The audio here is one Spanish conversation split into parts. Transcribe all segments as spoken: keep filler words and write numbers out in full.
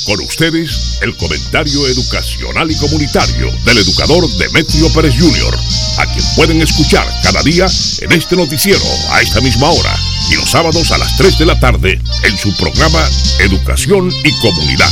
Con ustedes, el comentario educacional y comunitario del educador Demetrio Pérez junior, a quien pueden escuchar cada día en este noticiero a esta misma hora y los sábados a las tres de la tarde en su programa Educación y Comunidad.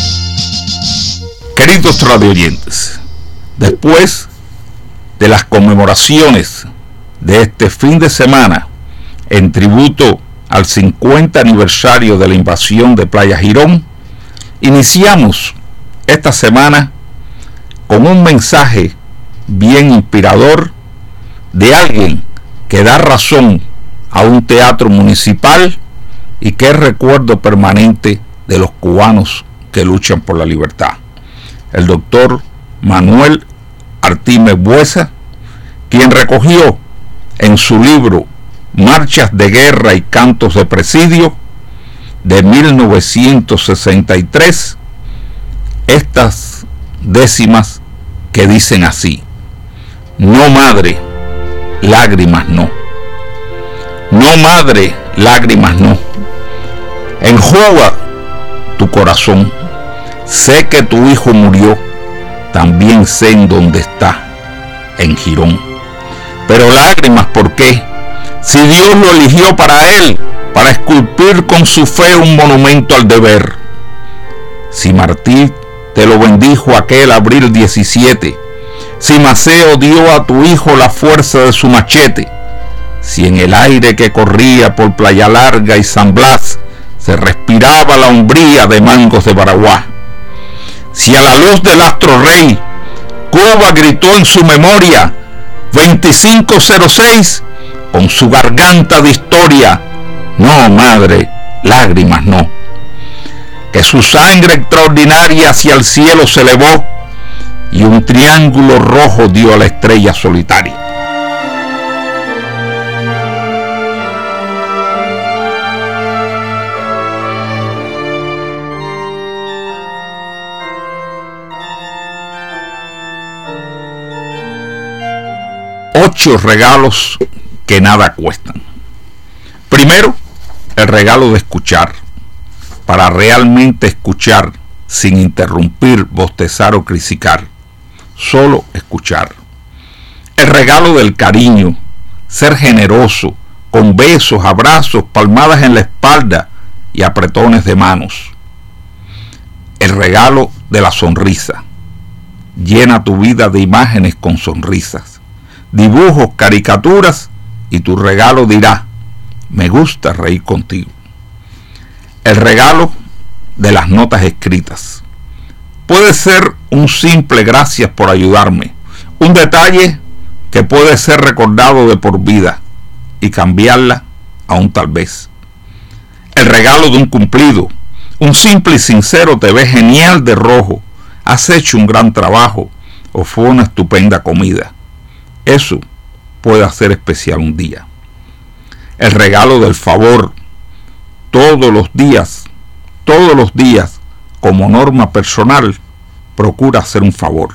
Queridos radioyentes, después de las conmemoraciones de este fin de semana en tributo al cincuenta aniversario de la invasión de Playa Girón, iniciamos esta semana con un mensaje bien inspirador de alguien que da razón a un teatro municipal y que es recuerdo permanente de los cubanos que luchan por la libertad. El doctor Manuel Artime Buesa, quien recogió en su libro Marchas de Guerra y Cantos de Presidio de mil novecientos sesenta y tres, estas décimas que dicen así: no madre, lágrimas no. No madre, lágrimas no. Enjuga tu corazón. Sé que tu hijo murió, también sé en dónde está, en Girón. Pero lágrimas, ¿por qué? Si Dios lo eligió para él, para esculpir con su fe un monumento al deber. Si Martí te lo bendijo aquel abril diecisiete, si Maceo dio a tu hijo la fuerza de su machete, si en el aire que corría por Playa Larga y San Blas se respiraba la umbría de Mangos de Baraguá, si a la luz del astro rey Cuba gritó en su memoria veinticinco cero seis con su garganta de historia, no madre, lágrimas no. Que su sangre extraordinaria hacia el cielo se elevó y un triángulo rojo dio a la estrella solitaria. Ocho regalos que nada cuestan. Primero, el regalo de escuchar, para realmente escuchar sin interrumpir, bostezar o criticar, solo escuchar. El regalo del cariño, ser generoso, con besos, abrazos, palmadas en la espalda y apretones de manos. El regalo de la sonrisa, llena tu vida de imágenes con sonrisas, dibujos, caricaturas, y tu regalo dirá: me gusta reír contigo. El regalo de las notas escritas. Puede ser un simple gracias por ayudarme, un detalle que puede ser recordado de por vida y cambiarla a un tal vez. El regalo de un cumplido, un simple y sincero te ves genial de rojo, has hecho un gran trabajo o fue una estupenda comida. Eso puede hacer especial un día. El regalo del favor, todos los días, todos los días, como norma personal, procura hacer un favor.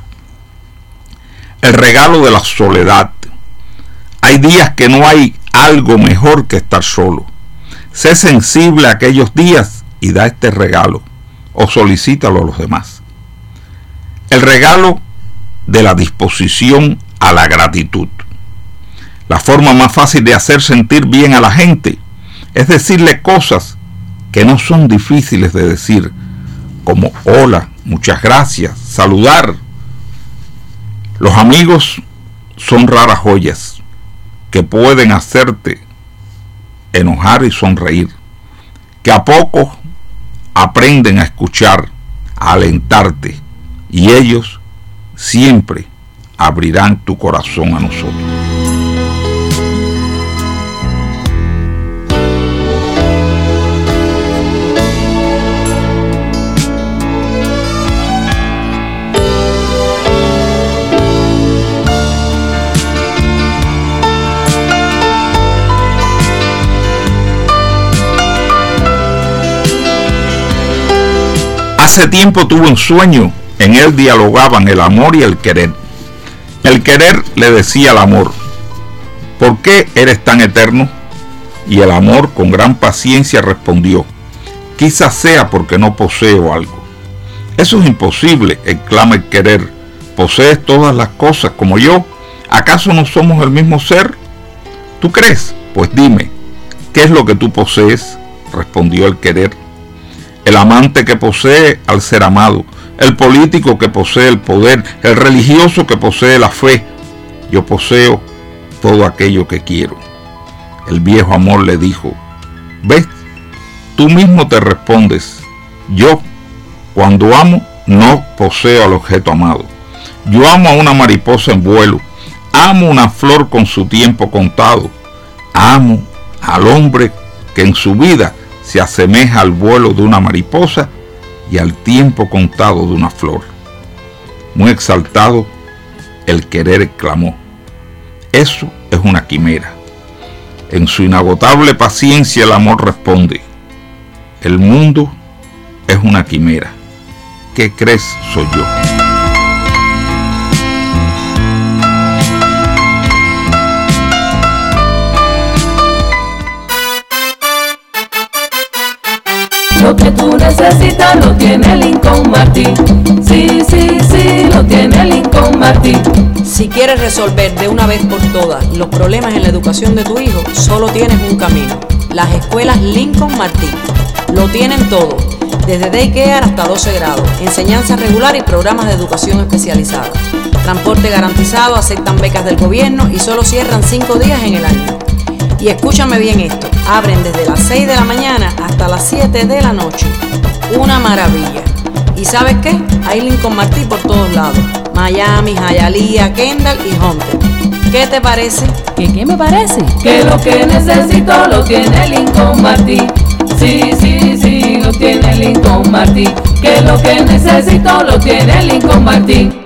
El regalo de la soledad. Hay días que no hay algo mejor que estar solo. Sé sensible a aquellos días y da este regalo, o solicítalo a los demás. El regalo de la disposición a la gratitud. La forma más fácil de hacer sentir bien a la gente es decirle cosas que no son difíciles de decir, como hola, muchas gracias, saludar. Los amigos son raras joyas que pueden hacerte enojar y sonreír, que a poco aprenden a escuchar, a alentarte, y ellos siempre abrirán tu corazón a nosotros. Hace tiempo tuve un sueño, en él dialogaban el amor y el querer. El querer le decía al amor: ¿por qué eres tan eterno? Y el amor con gran paciencia respondió: quizás sea porque no poseo algo. Eso es imposible, exclama el querer. ¿Posees todas las cosas como yo? ¿Acaso no somos el mismo ser? ¿Tú crees? Pues dime, ¿qué es lo que tú posees? Respondió el querer. El amante que posee al ser amado, el político que posee el poder, el religioso que posee la fe. Yo poseo todo aquello que quiero. El viejo amor le dijo, ¿ves? Tú mismo te respondes. Yo, cuando amo, no poseo al objeto amado. Yo amo a una mariposa en vuelo. Amo una flor con su tiempo contado. Amo al hombre que en su vida se asemeja al vuelo de una mariposa y al tiempo contado de una flor. Muy exaltado, el querer exclamó, eso es una quimera. En su inagotable paciencia el amor responde, el mundo es una quimera. ¿Qué crees soy yo? Lo que tú necesitas lo tiene Lincoln Martin. Sí, sí, sí, lo tiene Lincoln Martin. Si quieres resolver de una vez por todas los problemas en la educación de tu hijo, solo tienes un camino. Las escuelas Lincoln Martin. Lo tienen todo, desde daycare hasta doce grados, enseñanza regular y programas de educación especializada. Transporte garantizado, aceptan becas del gobierno y solo cierran cinco días en el año. Y escúchame bien esto, abren desde las seis de la mañana hasta las siete de la noche. Una maravilla. ¿Y sabes qué? Hay Lincoln Martin por todos lados. Miami, Hialeah, Kendall y Hunter. ¿Qué te parece? ¿Qué, qué me parece? Que lo que necesito lo tiene Lincoln Martin. Sí, sí, sí, lo tiene Lincoln Martin. Que lo que necesito lo tiene Lincoln Martin.